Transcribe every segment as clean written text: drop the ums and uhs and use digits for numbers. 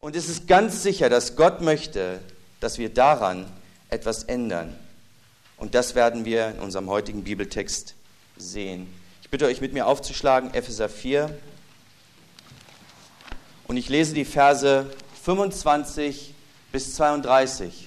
Und es ist ganz sicher, dass Gott möchte, dass wir daran etwas ändern. Und das werden wir in unserem heutigen Bibeltext sehen. Ich bitte euch, mit mir aufzuschlagen, Epheser 4. Und ich lese die Verse 25 bis 32.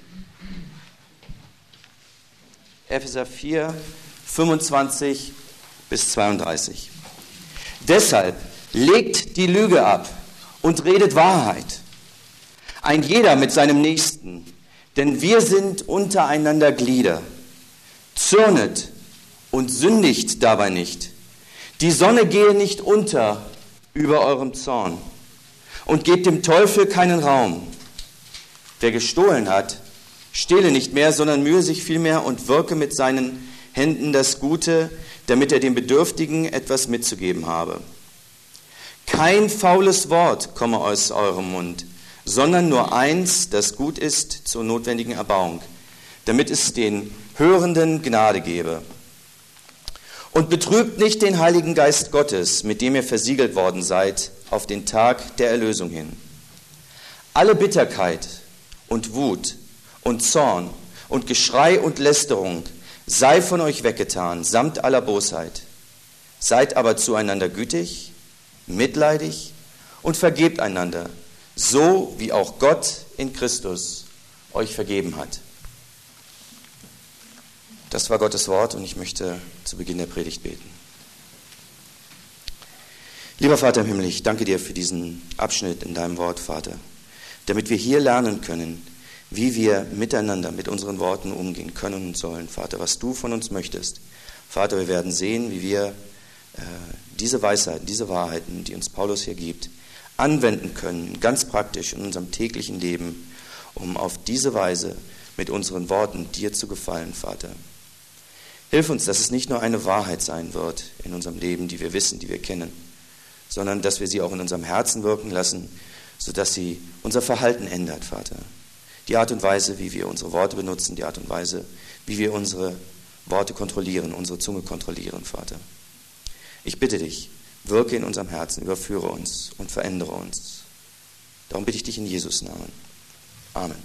Epheser 4, 25 bis 32. Deshalb legt die Lüge ab und redet Wahrheit. Ein jeder mit seinem Nächsten, denn wir sind untereinander Glieder. Zürnet und sündigt dabei nicht. Die Sonne gehe nicht unter über eurem Zorn. Und gebt dem Teufel keinen Raum. Wer gestohlen hat, stehle nicht mehr, sondern mühe sich vielmehr und wirke mit seinen Händen das Gute, damit er dem Bedürftigen etwas mitzugeben habe. Kein faules Wort komme aus eurem Mund, sondern nur eins, das gut ist zur notwendigen Erbauung, damit es den Hörenden Gnade gebe. Und betrübt nicht den Heiligen Geist Gottes, mit dem ihr versiegelt worden seid, auf den Tag der Erlösung hin. Alle Bitterkeit und Wut und Zorn und Geschrei und Lästerung sei von euch weggetan, samt aller Bosheit. Seid aber zueinander gütig, mitleidig und vergebt einander, so wie auch Gott in Christus euch vergeben hat. Das war Gottes Wort und ich möchte zu Beginn der Predigt beten. Lieber Vater im Himmel, ich danke dir für diesen Abschnitt in deinem Wort, Vater, damit wir hier lernen können, wie wir miteinander mit unseren Worten umgehen können und sollen. Vater, was du von uns möchtest. Vater, wir werden sehen, wie wir diese Weisheiten, diese Wahrheiten, die uns Paulus hier gibt, anwenden können, ganz praktisch in unserem täglichen Leben, um auf diese Weise mit unseren Worten dir zu gefallen, Vater. Hilf uns, dass es nicht nur eine Wahrheit sein wird in unserem Leben, die wir wissen, die wir kennen, sondern dass wir sie auch in unserem Herzen wirken lassen, sodass sie unser Verhalten ändert, Vater. Die Art und Weise, wie wir unsere Worte benutzen, die Art und Weise, wie wir unsere Worte kontrollieren, unsere Zunge kontrollieren, Vater. Ich bitte dich, wirke in unserem Herzen, überführe uns und verändere uns. Darum bitte ich dich in Jesus' Namen. Amen.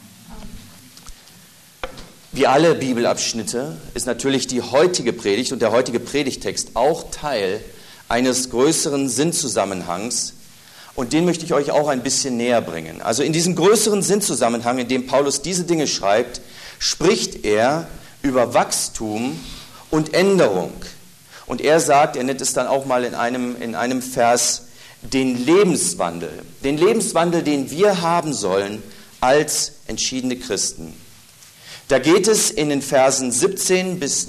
Wie alle Bibelabschnitte ist natürlich die heutige Predigt und der heutige Predigtext auch Teil eines größeren Sinnzusammenhangs, und den möchte ich euch auch ein bisschen näher bringen. Also in diesem größeren Sinnzusammenhang, in dem Paulus diese Dinge schreibt, spricht er über Wachstum und Änderung. Und er sagt, er nennt es dann auch mal in einem Vers, den Lebenswandel, den wir haben sollen als entschiedene Christen. Da geht es in den Versen 17 bis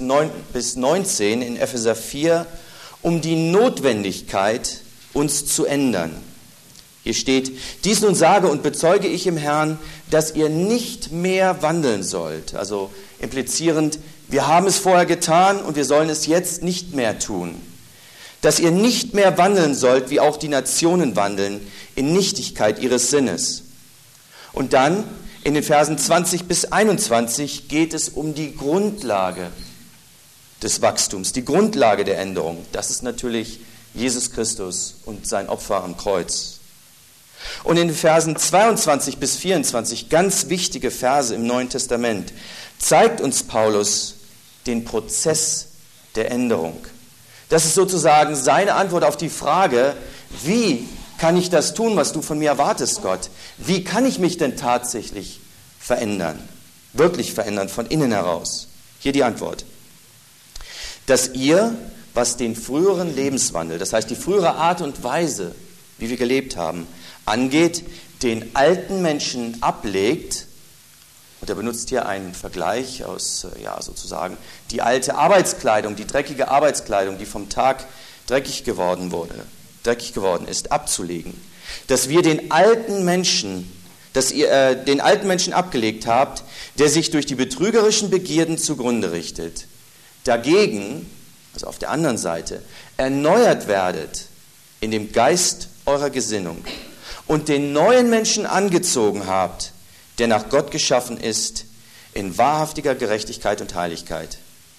19 in Epheser 4 um die Notwendigkeit, uns zu ändern. Hier steht, dies nun sage und bezeuge ich im Herrn, dass ihr nicht mehr wandeln sollt. Also implizierend, wir haben es vorher getan und wir sollen es jetzt nicht mehr tun. Dass ihr nicht mehr wandeln sollt, wie auch die Nationen wandeln, in Nichtigkeit ihres Sinnes. Und dann in den Versen 20 bis 21 geht es um die Grundlage des Wachstums, die Grundlage der Änderung. Das ist natürlich Jesus Christus und sein Opfer am Kreuz. Und in den Versen 22 bis 24, ganz wichtige Verse im Neuen Testament, zeigt uns Paulus den Prozess der Änderung. Das ist sozusagen seine Antwort auf die Frage, wie kann ich das tun, was du von mir erwartest, Gott? Wie kann ich mich denn tatsächlich verändern? Wirklich verändern, von innen heraus? Hier die Antwort. Dass ihr, was den früheren Lebenswandel, das heißt die frühere Art und Weise, wie wir gelebt haben, angeht, den alten Menschen ablegt, und er benutzt hier einen Vergleich aus, sozusagen, die alte Arbeitskleidung, die dreckige Arbeitskleidung, die vom Tag dreckig geworden ist, abzulegen. Dass wir den alten Menschen, dass ihr den alten Menschen abgelegt habt, der sich durch die betrügerischen Begierden zugrunde richtet. Dagegen, also auf der anderen Seite, erneuert werdet in dem Geist eurer Gesinnung und den neuen Menschen angezogen habt, der nach Gott geschaffen ist, in wahrhaftiger Gerechtigkeit und Heiligkeit.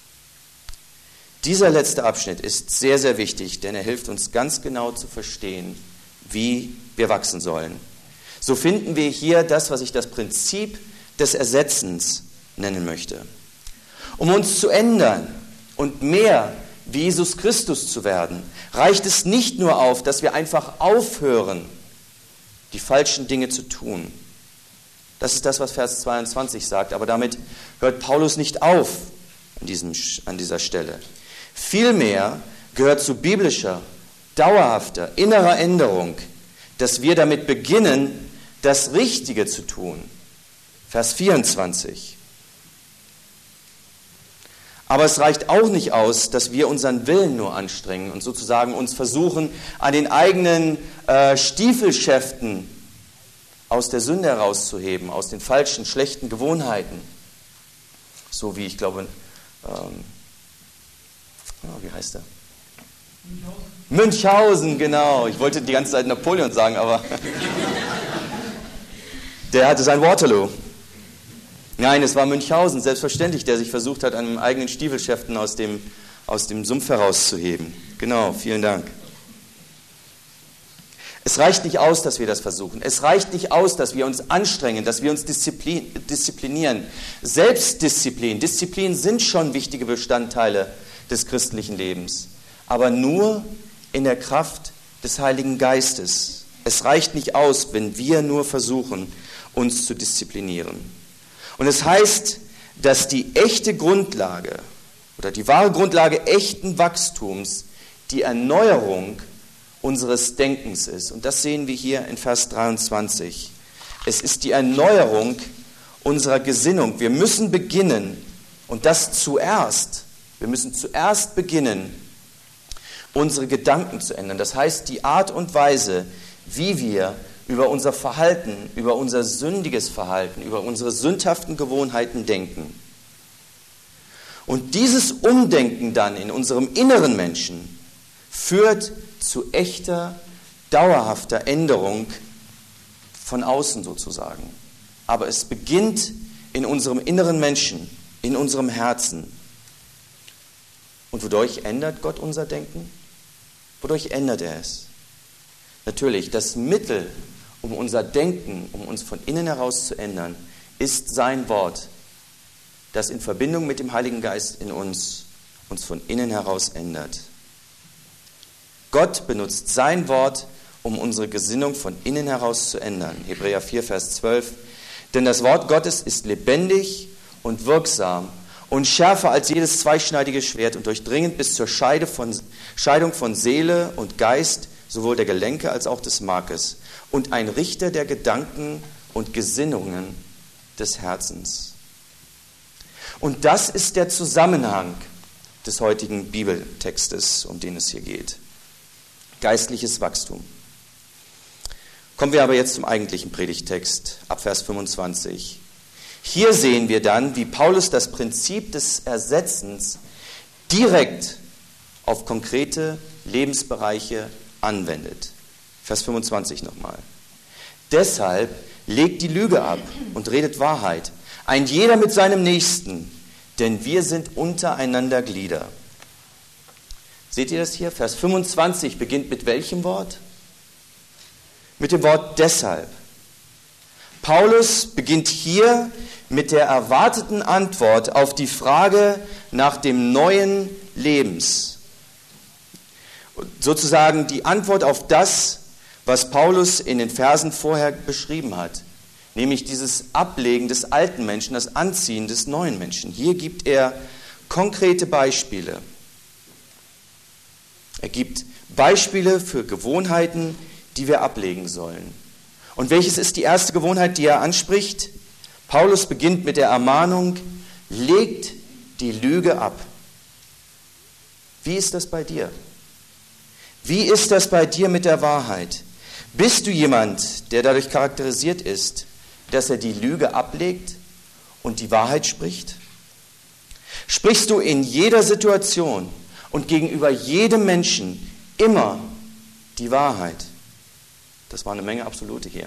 Dieser letzte Abschnitt ist sehr, sehr wichtig, denn er hilft uns ganz genau zu verstehen, wie wir wachsen sollen. so finden wir hier das, was ich das Prinzip des Ersetzens nennen möchte. Um uns zu ändern und mehr wie Jesus Christus zu werden, reicht es nicht nur auf, dass wir einfach aufhören, die falschen Dinge zu tun. Das ist das, was Vers 22 sagt, aber damit hört Paulus nicht auf an dieser Stelle. Vielmehr gehört zu biblischer, dauerhafter, innerer Änderung, dass wir damit beginnen, das Richtige zu tun. Vers 24. Aber es reicht auch nicht aus, dass wir unseren Willen nur anstrengen und sozusagen uns versuchen, an den eigenen Stiefelschäften aus der Sünde herauszuheben, aus den falschen, schlechten Gewohnheiten. So wie, ich glaube, wie heißt er? Münchhausen, genau. Ich wollte die ganze Zeit Napoleon sagen, aber der hatte sein Waterloo. Nein, es war Münchhausen, selbstverständlich, der sich versucht hat, an den eigenen Stiefelschäften aus dem Sumpf herauszuheben. Genau, vielen Dank. Es reicht nicht aus, dass wir das versuchen. Es reicht nicht aus, dass wir uns anstrengen, dass wir uns disziplinieren. Selbstdisziplin, Disziplin sind schon wichtige Bestandteile des christlichen Lebens, aber nur in der Kraft des Heiligen Geistes. Es reicht nicht aus, wenn wir nur versuchen, uns zu disziplinieren. Und es heißt, dass die echte Grundlage oder die wahre Grundlage echten Wachstums die Erneuerung unseres Denkens ist. Und das sehen wir hier in Vers 23. Es ist die Erneuerung unserer Gesinnung. Wir müssen beginnen, und das zuerst. Wir müssen zuerst beginnen, unsere Gedanken zu ändern. Das heißt, die Art und Weise, wie wir über unser Verhalten, über unser sündiges Verhalten, über unsere sündhaften Gewohnheiten denken. Und dieses Umdenken dann in unserem inneren Menschen führt zu echter, dauerhafter Änderung von außen sozusagen. Aber es beginnt in unserem inneren Menschen, in unserem Herzen. Und wodurch ändert Gott unser Denken? Wodurch ändert er es? Natürlich, das Mittel, um unser Denken, um uns von innen heraus zu ändern, ist sein Wort, das in Verbindung mit dem Heiligen Geist in uns von innen heraus ändert. Gott benutzt sein Wort, um unsere Gesinnung von innen heraus zu ändern. Hebräer 4, Vers 12. Denn das Wort Gottes ist lebendig und wirksam und schärfer als jedes zweischneidige Schwert und durchdringend bis zur Scheidung von Seele und Geist, sowohl der Gelenke als auch des Markes, und ein Richter der Gedanken und Gesinnungen des Herzens. Und das ist der Zusammenhang des heutigen Bibeltextes, um den es hier geht. Geistliches Wachstum. Kommen wir aber jetzt zum eigentlichen Predigttext, ab Vers 25. Hier sehen wir dann, wie Paulus das Prinzip des Ersetzens direkt auf konkrete Lebensbereiche anwendet. Vers 25 nochmal. Deshalb legt die Lüge ab und redet Wahrheit, ein jeder mit seinem Nächsten, denn wir sind untereinander Glieder. Seht ihr das hier? Vers 25 beginnt mit welchem Wort? Mit dem Wort deshalb. Paulus beginnt hier mit der erwarteten Antwort auf die Frage nach dem neuen Lebens. Sozusagen die Antwort auf das, was Paulus in den Versen vorher beschrieben hat, nämlich dieses Ablegen des alten Menschen, das Anziehen des neuen Menschen. Hier gibt er konkrete Beispiele. Er gibt Beispiele für Gewohnheiten, die wir ablegen sollen. Und welches ist die erste Gewohnheit, die er anspricht? Paulus beginnt mit der Ermahnung, legt die Lüge ab. Wie ist das bei dir? Wie ist das bei dir mit der Wahrheit? Bist du jemand, der dadurch charakterisiert ist, dass er die Lüge ablegt und die Wahrheit spricht? Sprichst du in jeder Situation und gegenüber jedem Menschen immer die Wahrheit? Das war eine Menge Absolute hier.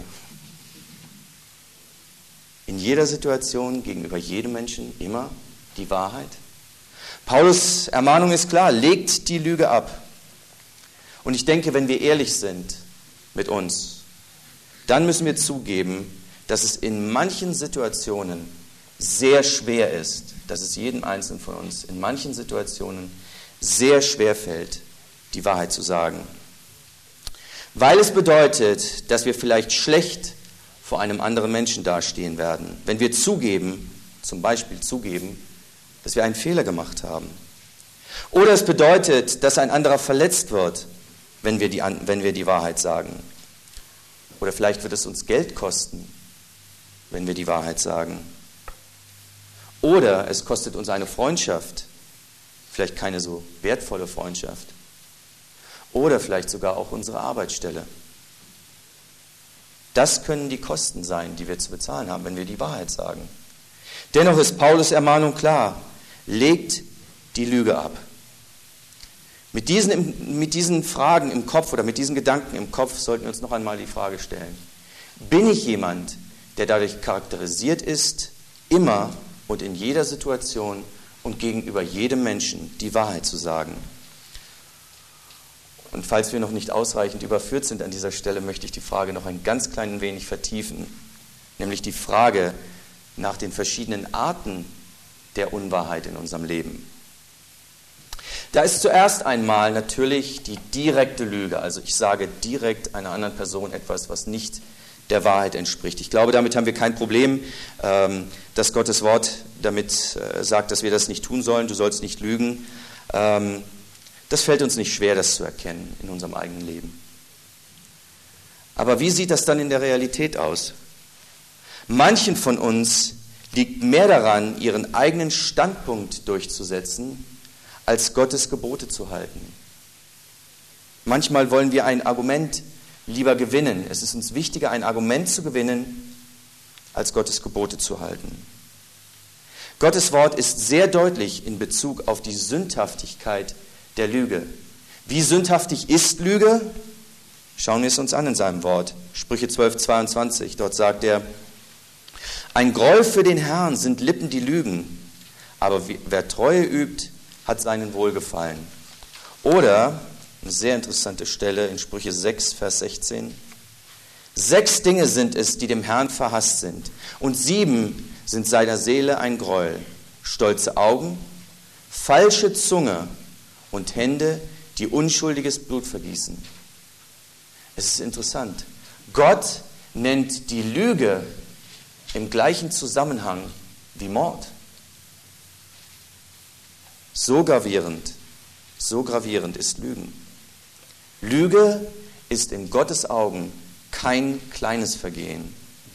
In jeder Situation gegenüber jedem Menschen immer die Wahrheit? Paulus' Ermahnung ist klar, legt die Lüge ab. Und ich denke, wenn wir ehrlich sind mit uns, dann müssen wir zugeben, dass es in manchen Situationen sehr schwer ist, dass es jedem Einzelnen von uns in manchen Situationen sehr schwer fällt, die Wahrheit zu sagen. Weil es bedeutet, dass wir vielleicht schlecht vor einem anderen Menschen dastehen werden, wenn wir zugeben, zum Beispiel zugeben, dass wir einen Fehler gemacht haben. Oder es bedeutet, dass ein anderer verletzt wird, wenn wir die Wahrheit sagen. Oder vielleicht wird es uns Geld kosten, wenn wir die Wahrheit sagen. Oder es kostet uns eine Freundschaft, vielleicht keine so wertvolle Freundschaft. Oder vielleicht sogar auch unsere Arbeitsstelle. Das können die Kosten sein, die wir zu bezahlen haben, wenn wir die Wahrheit sagen. Dennoch ist Paulus' Ermahnung klar: Legt die Lüge ab. Mit diesen Fragen im Kopf oder mit diesen Gedanken im Kopf sollten wir uns noch einmal die Frage stellen: Bin ich jemand, der dadurch charakterisiert ist, immer und in jeder Situation und gegenüber jedem Menschen die Wahrheit zu sagen? Und falls wir noch nicht ausreichend überführt sind an dieser Stelle, möchte ich die Frage noch ein ganz klein wenig vertiefen, nämlich die Frage nach den verschiedenen Arten der Unwahrheit in unserem Leben. Da ist zuerst einmal natürlich die direkte Lüge, also ich sage direkt einer anderen Person etwas, was nicht der Wahrheit entspricht. Ich glaube, damit haben wir kein Problem, dass Gottes Wort damit sagt, dass wir das nicht tun sollen, du sollst nicht lügen. Das fällt uns nicht schwer, das zu erkennen in unserem eigenen Leben. Aber wie sieht das dann in der Realität aus? Manchen von uns liegt mehr daran, ihren eigenen Standpunkt durchzusetzen, als Gottes Gebote zu halten. Manchmal wollen wir ein Argument lieber gewinnen. Es ist uns wichtiger, ein Argument zu gewinnen, als Gottes Gebote zu halten. Gottes Wort ist sehr deutlich in Bezug auf die Sündhaftigkeit der Lüge. Wie sündhaftig ist Lüge? Schauen wir es uns an in seinem Wort. Sprüche 12,22, dort sagt er: Ein Groll für den Herrn sind Lippen, die lügen, aber wer Treue übt, hat seinen Wohlgefallen. Oder, eine sehr interessante Stelle in Sprüche 6, Vers 16: 6 Dinge sind es, die dem Herrn verhasst sind, und 7 sind seiner Seele ein Gräuel: stolze Augen, falsche Zunge und Hände, die unschuldiges Blut vergießen. Es ist interessant. Gott nennt die Lüge im gleichen Zusammenhang wie Mord. So gravierend ist Lügen. Lüge ist in Gottes Augen kein kleines Vergehen.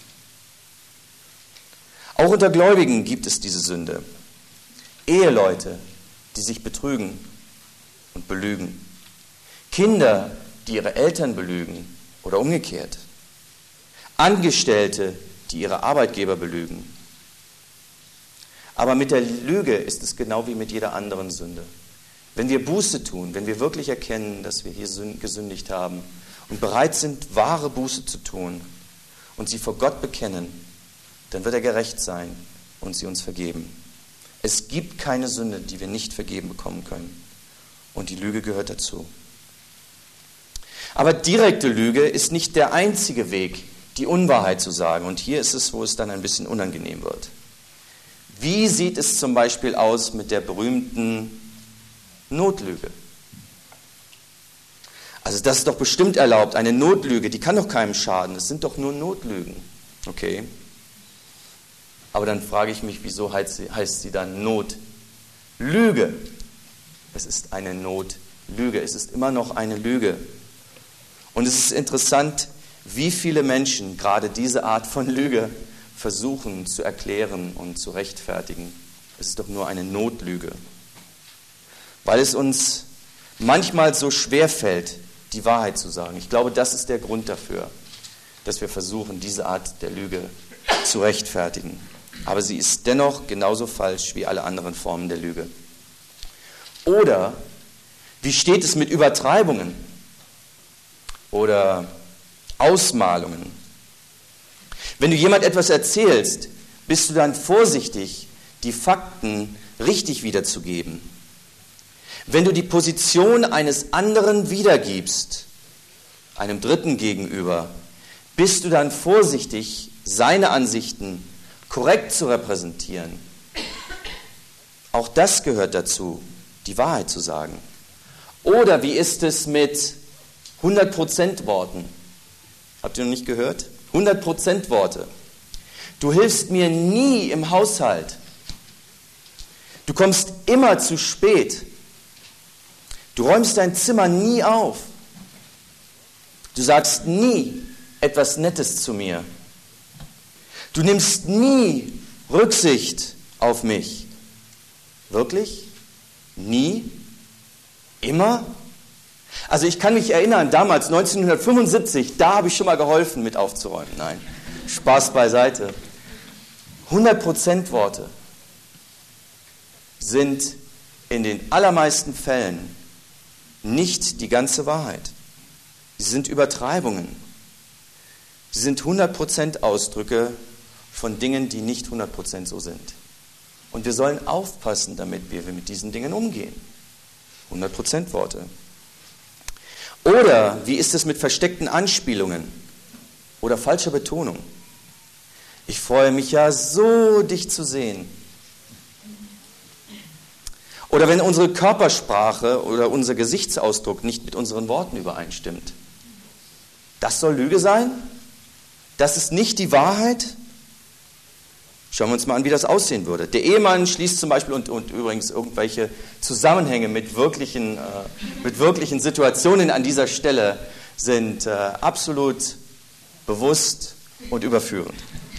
Auch unter Gläubigen gibt es diese Sünde. Eheleute, die sich betrügen und belügen. Kinder, die ihre Eltern belügen oder umgekehrt. Angestellte, die ihre Arbeitgeber belügen. Aber mit der Lüge ist es genau wie mit jeder anderen Sünde. Wenn wir Buße tun, wenn wir wirklich erkennen, dass wir hier gesündigt haben und bereit sind, wahre Buße zu tun und sie vor Gott bekennen, dann wird er gerecht sein und sie uns vergeben. Es gibt keine Sünde, die wir nicht vergeben bekommen können. Und die Lüge gehört dazu. Aber direkte Lüge ist nicht der einzige Weg, die Unwahrheit zu sagen. Und hier ist es, wo es dann ein bisschen unangenehm wird. Wie sieht es zum Beispiel aus mit der berühmten Notlüge? Also das ist doch bestimmt erlaubt, eine Notlüge, die kann doch keinem schaden. Es sind doch nur Notlügen. Okay. Aber dann frage ich mich, wieso heißt sie dann Notlüge? Es ist eine Notlüge. Es ist immer noch eine Lüge. Und es ist interessant, wie viele Menschen gerade diese Art von Lüge versuchen zu erklären und zu rechtfertigen. Es ist doch nur eine Notlüge. Weil es uns manchmal so schwer fällt, die Wahrheit zu sagen. Ich glaube, das ist der Grund dafür, dass wir versuchen, diese Art der Lüge zu rechtfertigen. Aber sie ist dennoch genauso falsch wie alle anderen Formen der Lüge. Oder wie steht es mit Übertreibungen oder Ausmalungen? Wenn du jemand etwas erzählst, bist du dann vorsichtig, die Fakten richtig wiederzugeben. Wenn du die Position eines anderen wiedergibst, einem Dritten gegenüber, bist du dann vorsichtig, seine Ansichten korrekt zu repräsentieren? Auch das gehört dazu, die Wahrheit zu sagen. Oder wie ist es mit 100% Worten? Habt ihr noch nicht gehört? 100% Worte. Du hilfst mir nie im Haushalt. Du kommst immer zu spät. Du räumst dein Zimmer nie auf. Du sagst nie etwas Nettes zu mir. Du nimmst nie Rücksicht auf mich. Wirklich? Nie? Immer? Also ich kann mich erinnern, damals 1975, da habe ich schon mal geholfen, mit aufzuräumen. Nein, Spaß beiseite. 100% Worte sind in den allermeisten Fällen nicht die ganze Wahrheit. Sie sind Übertreibungen. Sie sind 100% Ausdrücke von Dingen, die nicht 100% so sind. Und wir sollen aufpassen, damit wir mit diesen Dingen umgehen. 100% Worte. Oder wie ist es mit versteckten Anspielungen oder falscher Betonung? Ich freue mich ja so, dich zu sehen. Oder wenn unsere Körpersprache oder unser Gesichtsausdruck nicht mit unseren Worten übereinstimmt. Das soll Lüge sein? Das ist nicht die Wahrheit? Schauen wir uns mal an, wie das aussehen würde. Der Ehemann schließt zum Beispiel, und übrigens irgendwelche Zusammenhänge mit wirklichen Situationen an dieser Stelle sind absolut bewusst und überführend.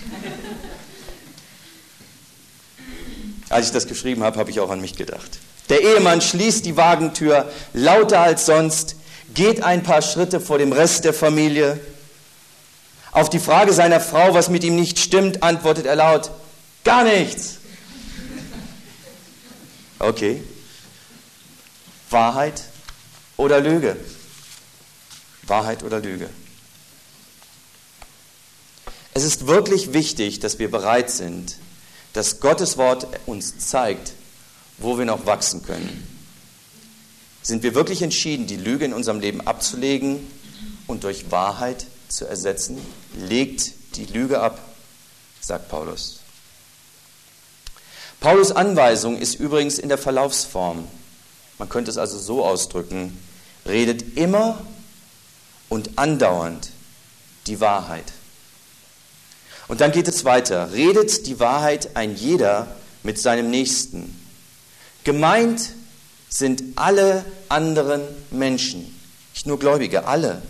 Als ich das geschrieben habe, habe ich auch an mich gedacht. Der Ehemann schließt die Wagentür lauter als sonst, geht ein paar Schritte vor dem Rest der Familie. Auf die Frage seiner Frau, was mit ihm nicht stimmt, antwortet er laut: Gar nichts. Okay. Wahrheit oder Lüge? Wahrheit oder Lüge? Es ist wirklich wichtig, dass wir bereit sind, dass Gottes Wort uns zeigt, wo wir noch wachsen können. Sind wir wirklich entschieden, die Lüge in unserem Leben abzulegen und durch Wahrheit zu ersetzen? Legt die Lüge ab, sagt Paulus. Paulus' Anweisung ist übrigens in der Verlaufsform. Man könnte es also so ausdrücken: Redet immer und andauernd die Wahrheit. Und dann geht es weiter. Redet die Wahrheit ein jeder mit seinem Nächsten. Gemeint sind alle anderen Menschen, nicht nur Gläubige, alle.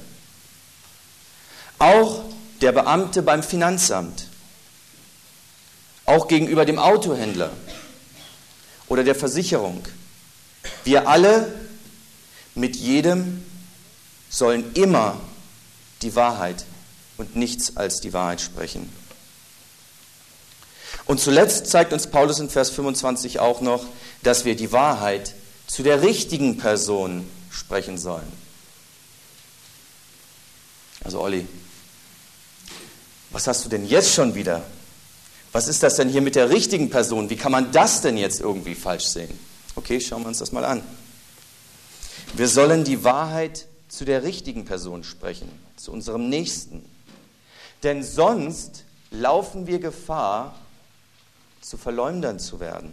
Auch der Beamte beim Finanzamt, auch gegenüber dem Autohändler oder der Versicherung. Wir alle mit jedem sollen immer die Wahrheit und nichts als die Wahrheit sprechen. Und zuletzt zeigt uns Paulus in Vers 25 auch noch, dass wir die Wahrheit zu der richtigen Person sprechen sollen. Also Olli, was hast du denn jetzt schon wieder? Was ist das denn hier mit der richtigen Person? Wie kann man das denn jetzt irgendwie falsch sehen? Okay, schauen wir uns das mal an. Wir sollen die Wahrheit zu der richtigen Person sprechen, zu unserem Nächsten. Denn sonst laufen wir Gefahr, zu Verleumdern zu werden.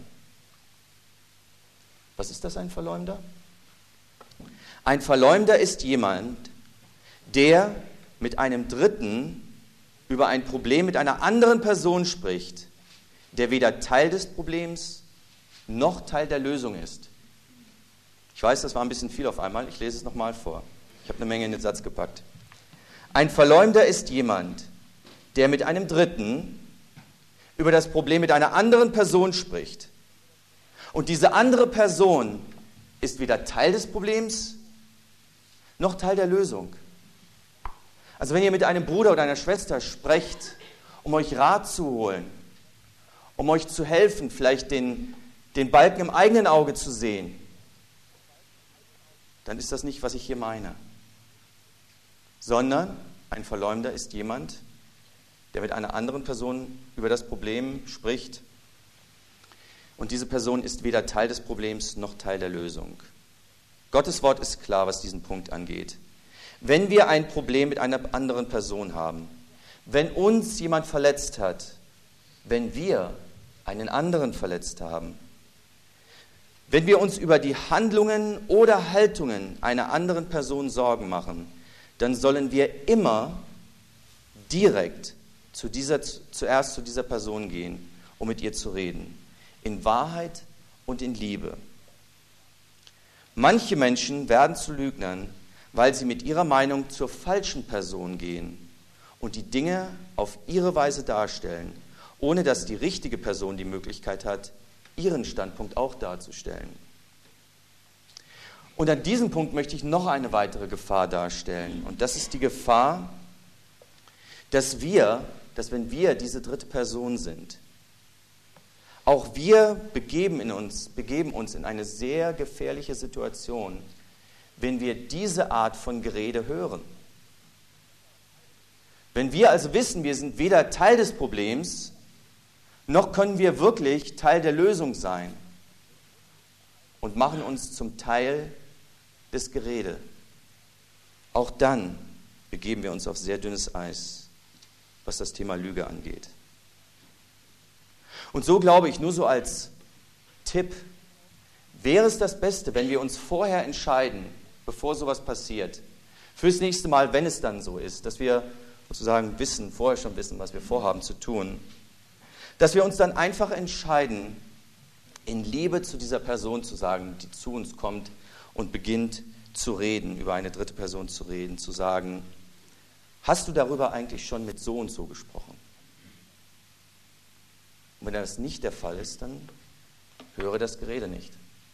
Was ist das, ein Verleumder? Ein Verleumder ist jemand, der mit einem Dritten über ein Problem mit einer anderen Person spricht, der weder Teil des Problems noch Teil der Lösung ist. Ich weiß, das war ein bisschen viel auf einmal, ich lese es nochmal vor. Ich habe eine Menge in den Satz gepackt. Ein Verleumder ist jemand, der mit einem Dritten über das Problem mit einer anderen Person spricht. Und diese andere Person ist weder Teil des Problems noch Teil der Lösung. Also wenn ihr mit einem Bruder oder einer Schwester sprecht, um euch Rat zu holen, um euch zu helfen, vielleicht den Balken im eigenen Auge zu sehen, dann ist das nicht, was ich hier meine. Sondern ein Verleumder ist jemand, der mit einer anderen Person über das Problem spricht. Und diese Person ist weder Teil des Problems noch Teil der Lösung. Gottes Wort ist klar, was diesen Punkt angeht. Wenn wir ein Problem mit einer anderen Person haben, wenn uns jemand verletzt hat, wenn wir einen anderen verletzt haben, wenn wir uns über die Handlungen oder Haltungen einer anderen Person Sorgen machen, dann sollen wir immer direkt zuerst zu dieser Person gehen, um mit ihr zu reden. In Wahrheit und in Liebe. Manche Menschen werden zu Lügnern, weil sie mit ihrer Meinung zur falschen Person gehen und die Dinge auf ihre Weise darstellen, ohne dass die richtige Person die Möglichkeit hat, ihren Standpunkt auch darzustellen. Und an diesem Punkt möchte ich noch eine weitere Gefahr darstellen. Und das ist die Gefahr, dass wenn wir diese dritte Person sind, auch wir begeben uns in eine sehr gefährliche Situation, wenn wir diese Art von Gerede hören. Wenn wir also wissen, wir sind weder Teil des Problems, noch können wir wirklich Teil der Lösung sein und machen uns zum Teil des Gerede. Auch dann begeben wir uns auf sehr dünnes Eis, was das Thema Lüge angeht. Und so glaube ich, nur so als Tipp, wäre es das Beste, wenn wir uns vorher entscheiden, bevor sowas passiert, fürs nächste Mal, wenn es dann so ist, dass wir sozusagen vorher schon wissen, was wir vorhaben zu tun, dass wir uns dann einfach entscheiden, in Liebe zu dieser Person zu sagen, die zu uns kommt und beginnt zu reden, über eine dritte Person zu reden, zu sagen, hast du darüber eigentlich schon mit so und so gesprochen? Und wenn das nicht der Fall ist, dann höre das Gerede nicht.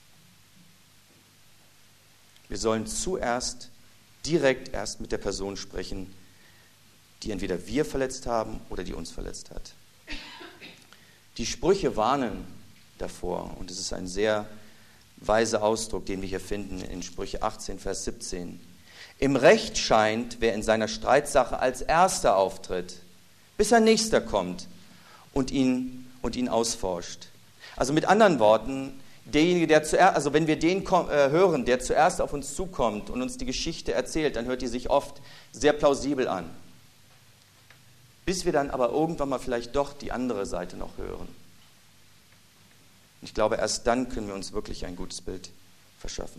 Wir sollen zuerst direkt erst mit der Person sprechen, die entweder wir verletzt haben oder die uns verletzt hat. Die Sprüche warnen davor, und es ist ein sehr weiser Ausdruck, den wir hier finden in Sprüche 18, Vers 17. Im Recht scheint, wer in seiner Streitsache als Erster auftritt, bis ein Nächster kommt und ihn ausforscht. Also mit anderen Worten, derjenige, der zuerst, also wenn wir den hören, der zuerst auf uns zukommt und uns die Geschichte erzählt, dann hört die sich oft sehr plausibel an. Bis wir dann aber irgendwann mal vielleicht doch die andere Seite noch hören. Ich glaube, erst dann können wir uns wirklich ein gutes Bild verschaffen.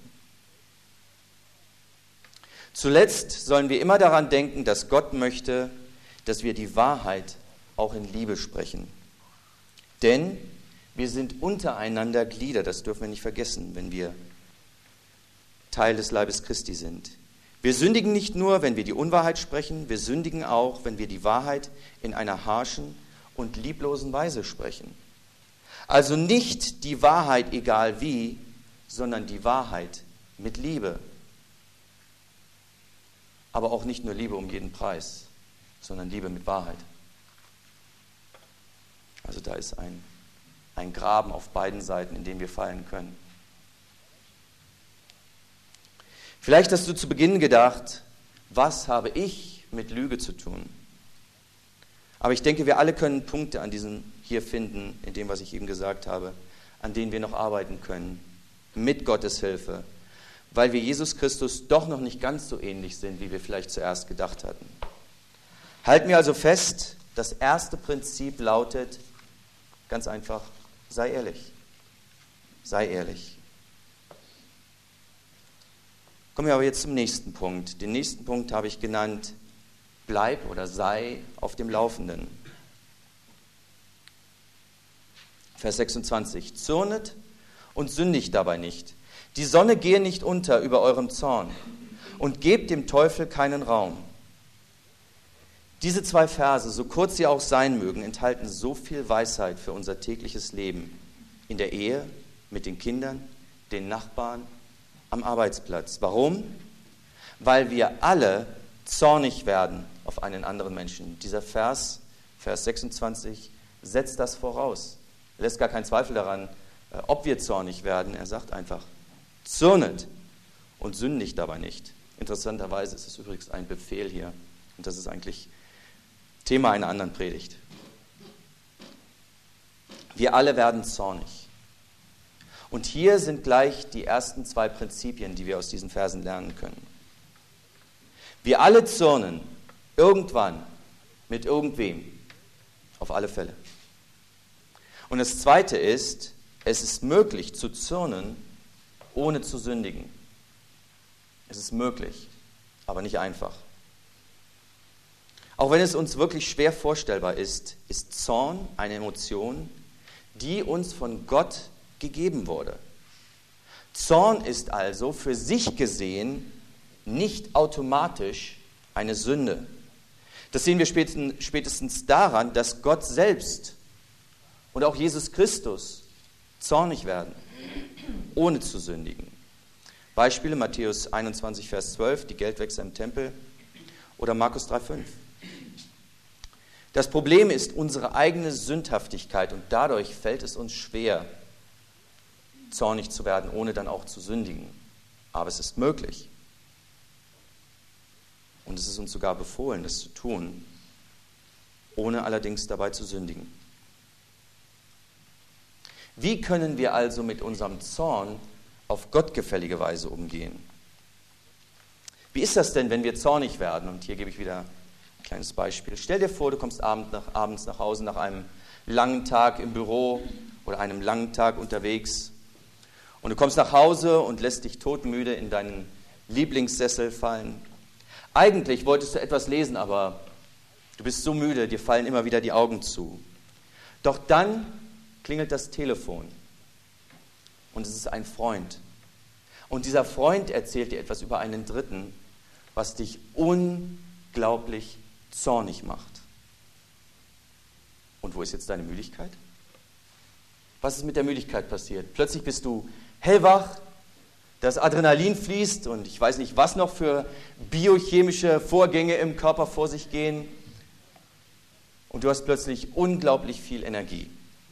Zuletzt sollen wir immer daran denken, dass Gott möchte, dass wir die Wahrheit auch in Liebe sprechen. Denn wir sind untereinander Glieder, das dürfen wir nicht vergessen, wenn wir Teil des Leibes Christi sind. Wir sündigen nicht nur, wenn wir die Unwahrheit sprechen, wir sündigen auch, wenn wir die Wahrheit in einer harschen und lieblosen Weise sprechen. Also nicht die Wahrheit egal wie, sondern die Wahrheit mit Liebe. Aber auch nicht nur Liebe um jeden Preis, sondern Liebe mit Wahrheit. Also da ist ein Graben auf beiden Seiten, in den wir fallen können. Vielleicht hast du zu Beginn gedacht, was habe ich mit Lüge zu tun? Aber ich denke, wir alle können Punkte an diesem hier finden, in dem, was ich eben gesagt habe, an denen wir noch arbeiten können, mit Gottes Hilfe, weil wir Jesus Christus doch noch nicht ganz so ähnlich sind, wie wir vielleicht zuerst gedacht hatten. Halten wir also fest, das erste Prinzip lautet, ganz einfach, sei ehrlich. Sei ehrlich. Kommen wir aber jetzt zum nächsten Punkt. Den nächsten Punkt habe ich genannt, bleib oder sei auf dem Laufenden. Vers 26. Zürnet und sündigt dabei nicht. Die Sonne gehe nicht unter über eurem Zorn und gebt dem Teufel keinen Raum. Diese zwei Verse, so kurz sie auch sein mögen, enthalten so viel Weisheit für unser tägliches Leben. In der Ehe, mit den Kindern, den Nachbarn, am Arbeitsplatz. Warum? Weil wir alle zornig werden auf einen anderen Menschen. Dieser Vers 26, setzt das voraus. Er lässt gar keinen Zweifel daran, ob wir zornig werden. Er sagt einfach, zürnet und sündigt dabei nicht. Interessanterweise ist es übrigens ein Befehl hier. Und das ist eigentlich Thema einer anderen Predigt. Wir alle werden zornig. Und hier sind gleich die ersten zwei Prinzipien, die wir aus diesen Versen lernen können. Wir alle zürnen irgendwann Mit irgendwem. Auf alle Fälle. Und das Zweite ist, es ist möglich zu zürnen, ohne zu sündigen. Es ist möglich, aber nicht einfach. Auch wenn es uns wirklich schwer vorstellbar ist, ist Zorn eine Emotion, die uns von Gott gegeben wurde. Zorn ist also für sich gesehen nicht automatisch eine Sünde. Das sehen wir spätestens daran, dass Gott selbst und auch Jesus Christus zornig werden, ohne zu sündigen. Beispiele Matthäus 21, Vers 12, die Geldwechsler im Tempel, oder Markus 3, 5. Das Problem ist unsere eigene Sündhaftigkeit und dadurch fällt es uns schwer, zornig zu werden, ohne dann auch zu sündigen. Aber es ist möglich. Und es ist uns sogar befohlen, das zu tun, ohne allerdings dabei zu sündigen. Wie können wir also mit unserem Zorn auf gottgefällige Weise umgehen? Wie ist das denn, wenn wir zornig werden? Und hier gebe ich wieder ein kleines Beispiel. Stell dir vor, du kommst abends nach Hause nach einem langen Tag im Büro oder einem langen Tag unterwegs. Und du kommst nach Hause und lässt dich todmüde in deinen Lieblingssessel fallen. Eigentlich wolltest du etwas lesen, aber du bist so müde, dir fallen immer wieder die Augen zu. Doch dann klingelt das Telefon und es ist ein Freund. Und dieser Freund erzählt dir etwas über einen Dritten, was dich unglaublich zornig macht. Und wo ist jetzt deine Müdigkeit? Was ist mit der Müdigkeit passiert? Plötzlich bist du hellwach, das Adrenalin fließt und ich weiß nicht, was noch für biochemische Vorgänge im Körper vor sich gehen. Und du hast plötzlich unglaublich viel Energie.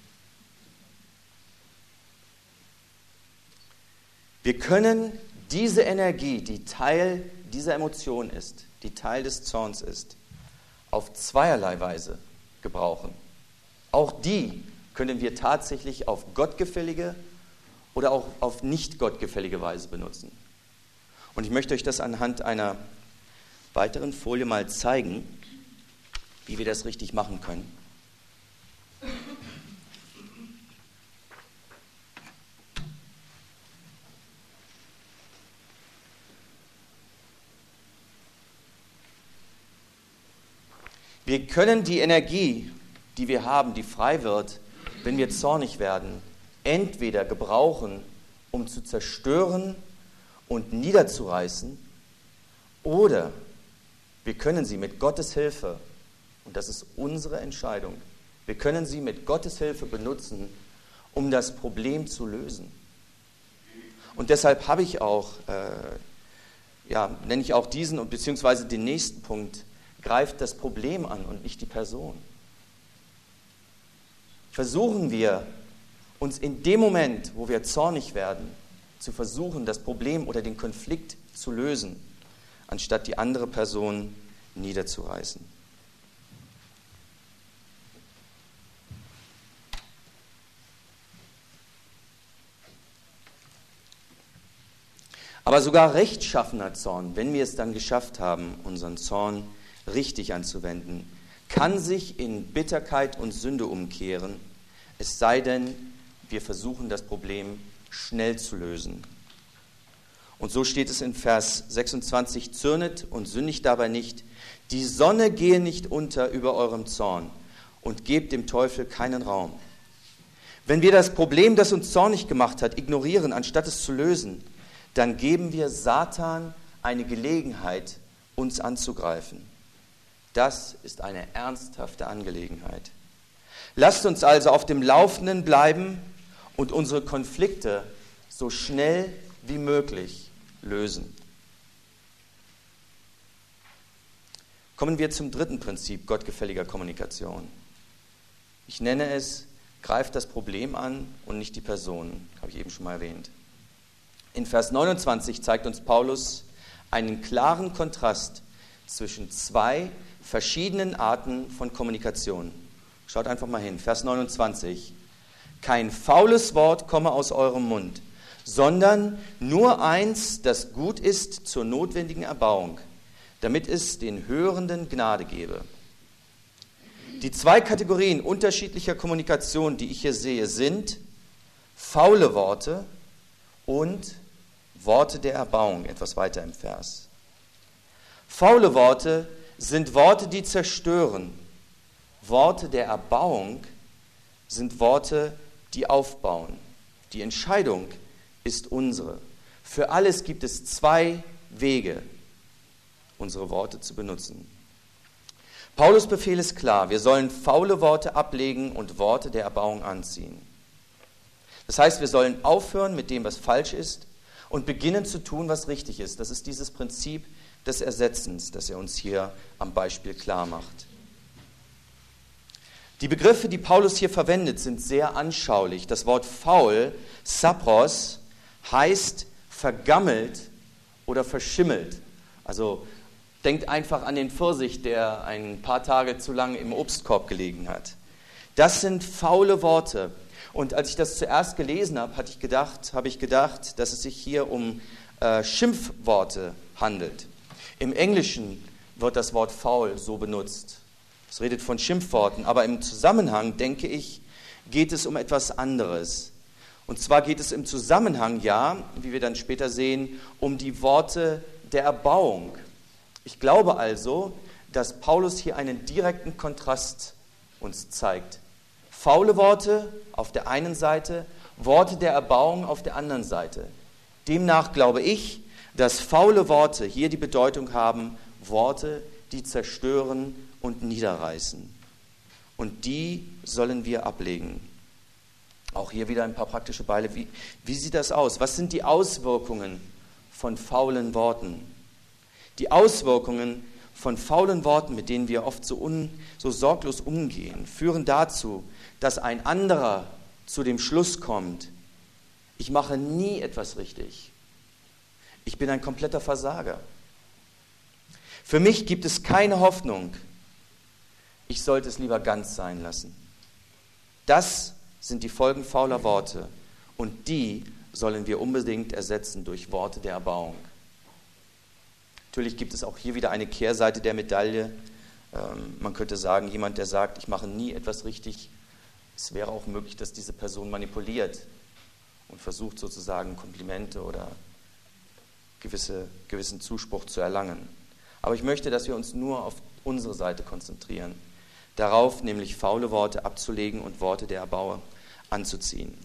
Wir können diese Energie, die Teil dieser Emotion ist, die Teil des Zorns ist, auf zweierlei Weise gebrauchen. Auch die können wir tatsächlich auf gottgefällige oder auch auf nicht gottgefällige Weise benutzen. Und ich möchte euch das anhand einer weiteren Folie mal zeigen, wie wir das richtig machen können. Wir können die Energie, die wir haben, die frei wird, wenn wir zornig werden, entweder gebrauchen, um zu zerstören und niederzureißen, oder wir können sie mit Gottes Hilfe, und das ist unsere Entscheidung, wir können sie mit Gottes Hilfe benutzen, um das Problem zu lösen. Und deshalb habe ich auch, nenne ich auch diesen und beziehungsweise den nächsten Punkt, greift das Problem an und nicht die Person. Versuchen wir, uns in dem Moment, wo wir zornig werden, zu versuchen, das Problem oder den Konflikt zu lösen, anstatt die andere Person niederzureißen. Aber sogar rechtschaffener Zorn, wenn wir es dann geschafft haben, unseren Zorn richtig anzuwenden, kann sich in Bitterkeit und Sünde umkehren, es sei denn, wir versuchen, das Problem schnell zu lösen. Und so steht es in Vers 26, zürnet und sündigt dabei nicht, die Sonne gehe nicht unter über eurem Zorn und gebt dem Teufel keinen Raum. Wenn wir das Problem, das uns zornig gemacht hat, ignorieren, anstatt es zu lösen, dann geben wir Satan eine Gelegenheit, uns anzugreifen. Das ist eine ernsthafte Angelegenheit. Lasst uns also auf dem Laufenden bleiben und unsere Konflikte so schnell wie möglich lösen. Kommen wir zum dritten Prinzip gottgefälliger Kommunikation. Ich nenne es, greift das Problem an und nicht die Person, habe ich eben schon mal erwähnt. In Vers 29 zeigt uns Paulus einen klaren Kontrast zwischen zwei verschiedenen Arten von Kommunikation. Schaut einfach mal hin, Vers 29. Kein faules Wort komme aus eurem Mund, sondern nur eins, das gut ist zur notwendigen Erbauung, damit es den Hörenden Gnade gebe. Die zwei Kategorien unterschiedlicher Kommunikation, die ich hier sehe, sind faule Worte und Worte der Erbauung, etwas weiter im Vers. Faule Worte sind Worte, die zerstören. Worte der Erbauung sind Worte, die aufbauen. Die Entscheidung ist unsere. Für alles gibt es zwei Wege, unsere Worte zu benutzen. Paulus' Befehl ist klar, wir sollen faule Worte ablegen und Worte der Erbauung anziehen. Das heißt, wir sollen aufhören mit dem, was falsch ist und beginnen zu tun, was richtig ist. Das ist dieses Prinzip des Ersetzens, das er uns hier am Beispiel klar macht. Die Begriffe, die Paulus hier verwendet, sind sehr anschaulich. Das Wort faul, sapros, heißt vergammelt oder verschimmelt. Also denkt einfach an den Pfirsich, der ein paar Tage zu lange im Obstkorb gelegen hat. Das sind faule Worte. Und als ich das zuerst gelesen habe, habe ich gedacht, dass es sich hier um Schimpfworte handelt. Im Englischen wird das Wort faul so benutzt. Es redet von Schimpfworten, aber im Zusammenhang, denke ich, geht es um etwas anderes. Und zwar geht es im Zusammenhang, ja, wie wir dann später sehen, um die Worte der Erbauung. Ich glaube also, dass Paulus hier einen direkten Kontrast uns zeigt. Faule Worte auf der einen Seite, Worte der Erbauung auf der anderen Seite. Demnach glaube ich, dass faule Worte hier die Bedeutung haben, Worte, die zerstören und niederreißen. Und die sollen wir ablegen. Auch hier wieder ein paar praktische Beispiele. Wie sieht das aus? Was sind die Auswirkungen von faulen Worten? Die Auswirkungen von faulen Worten, mit denen wir oft so sorglos umgehen, führen dazu, dass ein anderer zu dem Schluss kommt, ich mache nie etwas richtig. Ich bin ein kompletter Versager. Für mich gibt es keine Hoffnung. Ich sollte es lieber ganz sein lassen. Das sind die Folgen fauler Worte und die sollen wir unbedingt ersetzen durch Worte der Erbauung. Natürlich gibt es auch hier wieder eine Kehrseite der Medaille. Man könnte sagen, jemand, der sagt, ich mache nie etwas richtig, es wäre auch möglich, dass diese Person manipuliert und versucht sozusagen Komplimente oder gewissen Zuspruch zu erlangen. Aber ich möchte, dass wir uns nur auf unsere Seite konzentrieren. Darauf nämlich faule Worte abzulegen und Worte der Erbauer anzuziehen.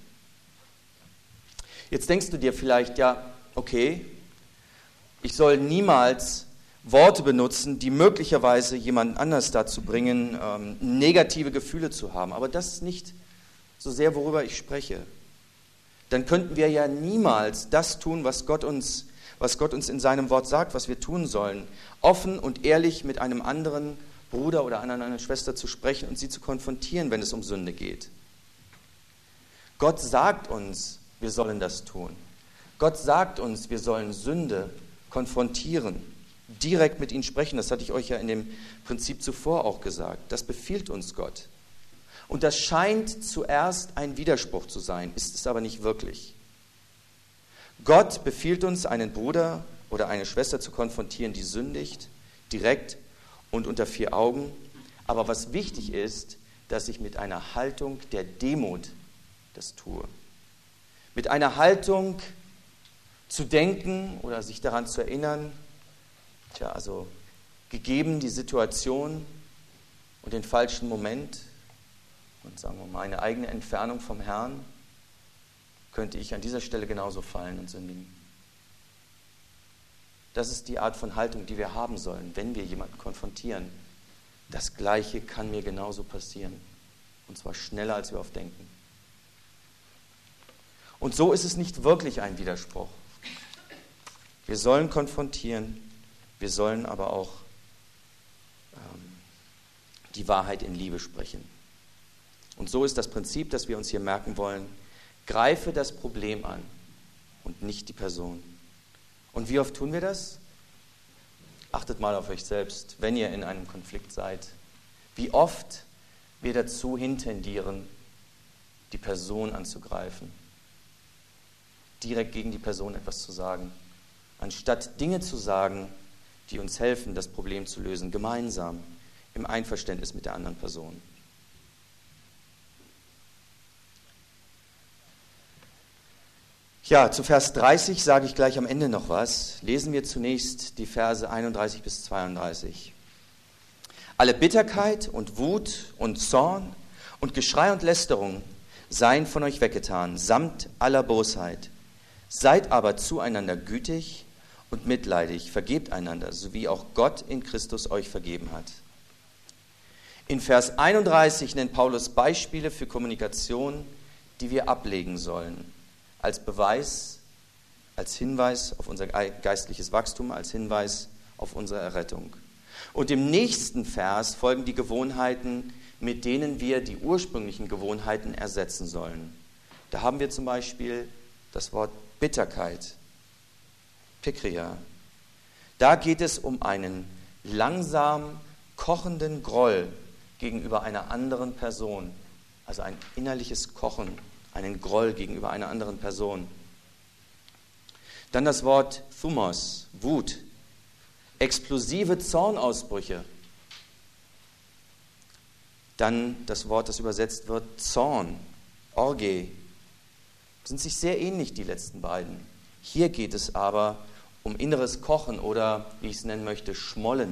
Jetzt denkst du dir vielleicht, ja, okay, ich soll niemals Worte benutzen, die möglicherweise jemanden anders dazu bringen, negative Gefühle zu haben. Aber das ist nicht so sehr, worüber ich spreche. Dann könnten wir ja niemals das tun, was Gott uns in seinem Wort sagt, was wir tun sollen. Offen und ehrlich mit einem anderen Bruder oder einer Schwester zu sprechen und sie zu konfrontieren, wenn es um Sünde geht. Gott sagt uns, wir sollen das tun. Gott sagt uns, wir sollen Sünde konfrontieren, direkt mit ihnen sprechen. Das hatte ich euch ja in dem Prinzip zuvor auch gesagt. Das befiehlt uns Gott. Und das scheint zuerst ein Widerspruch zu sein, ist es aber nicht wirklich. Gott befiehlt uns, einen Bruder oder eine Schwester zu konfrontieren, die sündigt, direkt und unter vier Augen. Aber was wichtig ist, dass ich mit einer Haltung der Demut das tue. Mit einer Haltung zu denken oder sich daran zu erinnern, also gegeben die Situation und den falschen Moment und sagen wir mal eine eigene Entfernung vom Herrn, könnte ich an dieser Stelle genauso fallen und sündigen. Das ist die Art von Haltung, die wir haben sollen, wenn wir jemanden konfrontieren. Das Gleiche kann mir genauso passieren. Und zwar schneller, als wir oft denken. Und so ist es nicht wirklich ein Widerspruch. Wir sollen konfrontieren, wir sollen aber auch die Wahrheit in Liebe sprechen. Und so ist das Prinzip, das wir uns hier merken wollen: Greife das Problem an und nicht die Person. Und wie oft tun wir das? Achtet mal auf euch selbst, wenn ihr in einem Konflikt seid. Wie oft wir dazu hintendieren, die Person anzugreifen. Direkt gegen die Person etwas zu sagen. Anstatt Dinge zu sagen, die uns helfen, das Problem zu lösen, gemeinsam im Einverständnis mit der anderen Person. Ja, zu Vers 30 sage ich gleich am Ende noch was. Lesen wir zunächst die Verse 31 bis 32. Alle Bitterkeit und Wut und Zorn und Geschrei und Lästerung seien von euch weggetan, samt aller Bosheit. Seid aber zueinander gütig und mitleidig, vergebt einander, so wie auch Gott in Christus euch vergeben hat. In Vers 31 nennt Paulus Beispiele für Kommunikation, die wir ablegen sollen. Als Beweis, als Hinweis auf unser geistliches Wachstum, als Hinweis auf unsere Errettung. Und im nächsten Vers folgen die Gewohnheiten, mit denen wir die ursprünglichen Gewohnheiten ersetzen sollen. Da haben wir zum Beispiel das Wort Bitterkeit, Pikria. Da geht es um einen langsam kochenden Groll gegenüber einer anderen Person, also ein innerliches Kochen, einen Groll gegenüber einer anderen Person. Dann das Wort Thumos, Wut, explosive Zornausbrüche. Dann das Wort, das übersetzt wird, Zorn, Orge. Sind sich sehr ähnlich, die letzten beiden. Hier geht es aber um inneres Kochen oder, wie ich es nennen möchte, Schmollen.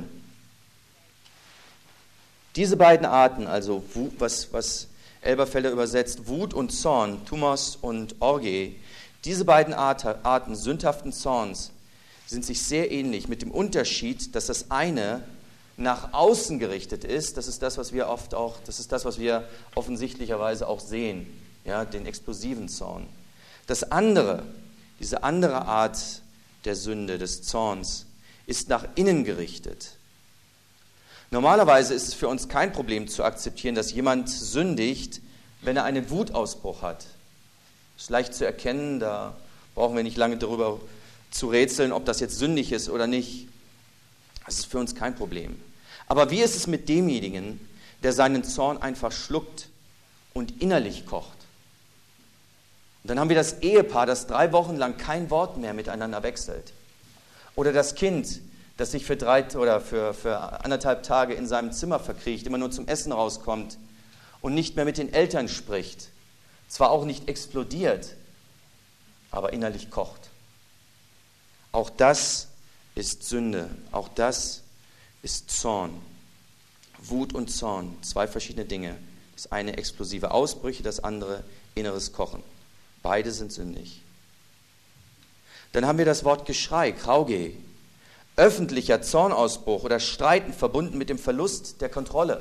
Diese beiden Arten, also was Elberfelder übersetzt, Wut und Zorn, Thumos und Orge, diese beiden Arten sündhaften Zorns sind sich sehr ähnlich, mit dem Unterschied, dass das eine nach außen gerichtet ist. Das ist das, was wir offensichtlicherweise auch sehen, ja, den explosiven Zorn. Das andere, diese andere Art der Sünde, des Zorns, ist nach innen gerichtet. Normalerweise ist es für uns kein Problem zu akzeptieren, dass jemand sündigt, wenn er einen Wutausbruch hat. Das ist leicht zu erkennen, da brauchen wir nicht lange darüber zu rätseln, ob das jetzt sündig ist oder nicht. Das ist für uns kein Problem. Aber wie ist es mit demjenigen, der seinen Zorn einfach schluckt und innerlich kocht? Und dann haben wir das Ehepaar, das 3 Wochen lang kein Wort mehr miteinander wechselt. Oder das Kind, das sich für 1,5 Tage in seinem Zimmer verkriecht, immer nur zum Essen rauskommt und nicht mehr mit den Eltern spricht. Zwar auch nicht explodiert, aber innerlich kocht. Auch das ist Sünde, auch das ist Zorn. Wut und Zorn, 2 verschiedene Dinge. Das eine explosive Ausbrüche, das andere inneres Kochen. Beide sind sündig. Dann haben wir das Wort Geschrei, Krauge. Öffentlicher Zornausbruch oder Streiten verbunden mit dem Verlust der Kontrolle.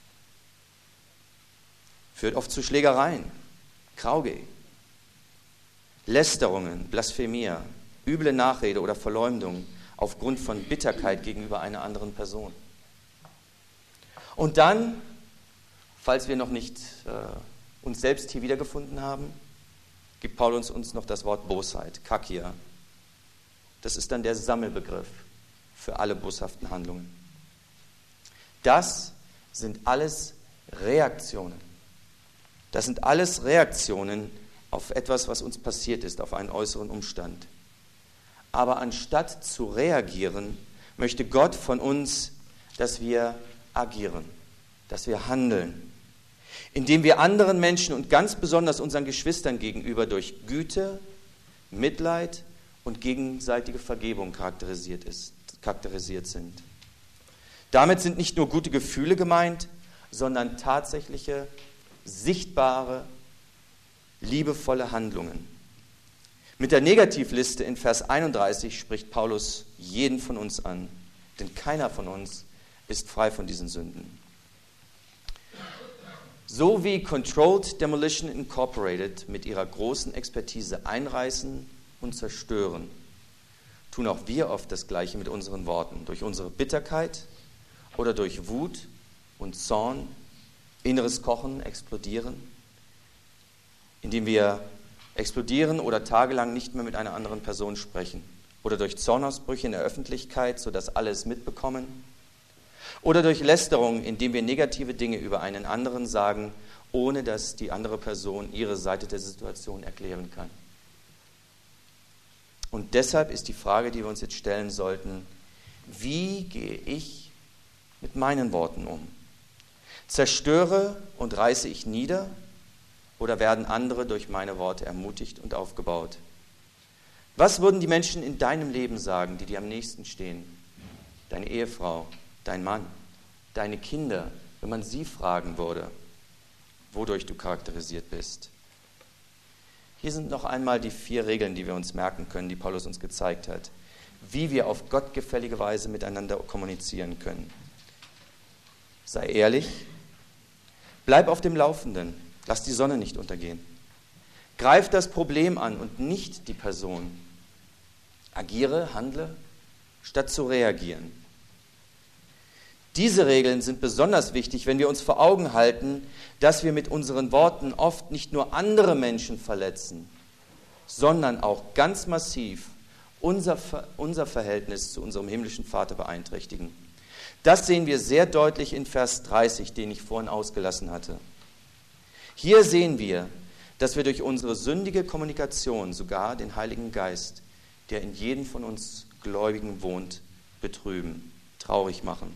Führt oft zu Schlägereien, Krauge. Lästerungen, Blasphemia, üble Nachrede oder Verleumdung aufgrund von Bitterkeit gegenüber einer anderen Person. Und dann, falls wir noch nicht uns selbst hier wiedergefunden haben, gibt Paulus uns noch das Wort Bosheit, Kakia. Das ist dann der Sammelbegriff für alle boshaften Handlungen. Das sind alles Reaktionen. Das sind alles Reaktionen auf etwas, was uns passiert ist, auf einen äußeren Umstand. Aber anstatt zu reagieren, möchte Gott von uns, dass wir agieren, dass wir handeln, indem wir anderen Menschen und ganz besonders unseren Geschwistern gegenüber durch Güte, Mitleid und gegenseitige Vergebung charakterisiert sind. Damit sind nicht nur gute Gefühle gemeint, sondern tatsächliche, sichtbare, liebevolle Handlungen. Mit der Negativliste in Vers 31 spricht Paulus jeden von uns an, denn keiner von uns ist frei von diesen Sünden. So wie Controlled Demolition Incorporated mit ihrer großen Expertise einreißen und zerstören, tun auch wir oft das Gleiche mit unseren Worten, durch unsere Bitterkeit oder durch Wut und Zorn, inneres Kochen, explodieren, indem wir explodieren oder tagelang nicht mehr mit einer anderen Person sprechen oder durch Zornausbrüche in der Öffentlichkeit, sodass alle es mitbekommen, oder durch Lästerung, indem wir negative Dinge über einen anderen sagen, ohne dass die andere Person ihre Seite der Situation erklären kann. Und deshalb ist die Frage, die wir uns jetzt stellen sollten, wie gehe ich mit meinen Worten um? Zerstöre und reiße ich nieder oder werden andere durch meine Worte ermutigt und aufgebaut? Was würden die Menschen in deinem Leben sagen, die dir am nächsten stehen? Deine Ehefrau, dein Mann, deine Kinder, wenn man sie fragen würde, wodurch du charakterisiert bist. Hier sind noch einmal die 4 Regeln, die wir uns merken können, die Paulus uns gezeigt hat, wie wir auf gottgefällige Weise miteinander kommunizieren können. Sei ehrlich, bleib auf dem Laufenden, lass die Sonne nicht untergehen. Greif das Problem an und nicht die Person. Agiere, handle, statt zu reagieren. Diese Regeln sind besonders wichtig, wenn wir uns vor Augen halten, dass wir mit unseren Worten oft nicht nur andere Menschen verletzen, sondern auch ganz massiv unser Verhältnis zu unserem himmlischen Vater beeinträchtigen. Das sehen wir sehr deutlich in Vers 30, den ich vorhin ausgelassen hatte. Hier sehen wir, dass wir durch unsere sündige Kommunikation sogar den Heiligen Geist, der in jedem von uns Gläubigen wohnt, betrüben, traurig machen.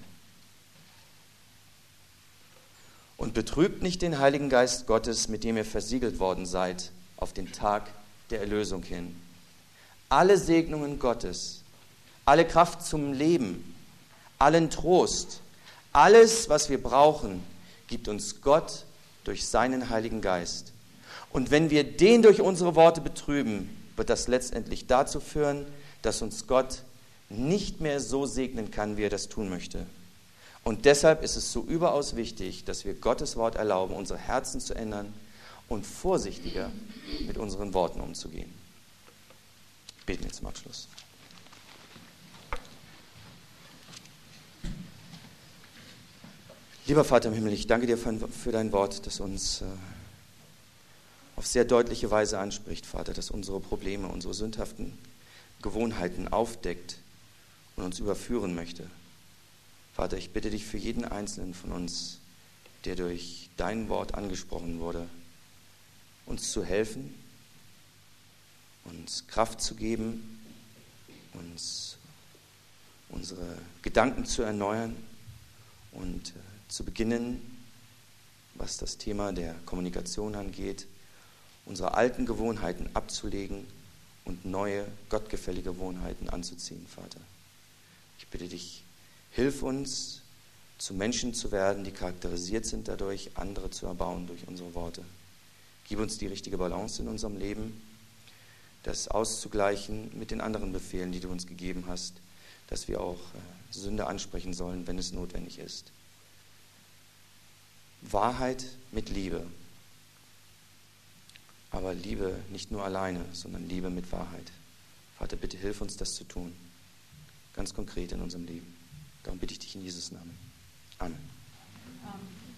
Und betrübt nicht den Heiligen Geist Gottes, mit dem ihr versiegelt worden seid, auf den Tag der Erlösung hin. Alle Segnungen Gottes, alle Kraft zum Leben, allen Trost, alles, was wir brauchen, gibt uns Gott durch seinen Heiligen Geist. Und wenn wir den durch unsere Worte betrüben, wird das letztendlich dazu führen, dass uns Gott nicht mehr so segnen kann, wie er das tun möchte. Und deshalb ist es so überaus wichtig, dass wir Gottes Wort erlauben, unsere Herzen zu ändern und vorsichtiger mit unseren Worten umzugehen. Beten wir zum Abschluss. Lieber Vater im Himmel, ich danke dir für dein Wort, das uns auf sehr deutliche Weise anspricht, Vater, dass unsere Probleme, unsere sündhaften Gewohnheiten aufdeckt und uns überführen möchte. Vater, ich bitte dich für jeden Einzelnen von uns, der durch dein Wort angesprochen wurde, uns zu helfen, uns Kraft zu geben, uns unsere Gedanken zu erneuern und zu beginnen, was das Thema der Kommunikation angeht, unsere alten Gewohnheiten abzulegen und neue, gottgefällige Gewohnheiten anzuziehen, Vater. Ich bitte dich, hilf uns, zu Menschen zu werden, die charakterisiert sind dadurch, andere zu erbauen durch unsere Worte. Gib uns die richtige Balance in unserem Leben, das auszugleichen mit den anderen Befehlen, die du uns gegeben hast, dass wir auch Sünde ansprechen sollen, wenn es notwendig ist. Wahrheit mit Liebe. Aber Liebe nicht nur alleine, sondern Liebe mit Wahrheit. Vater, bitte hilf uns, das zu tun. Ganz konkret in unserem Leben. Darum bitte ich dich in Jesus' Namen. Amen.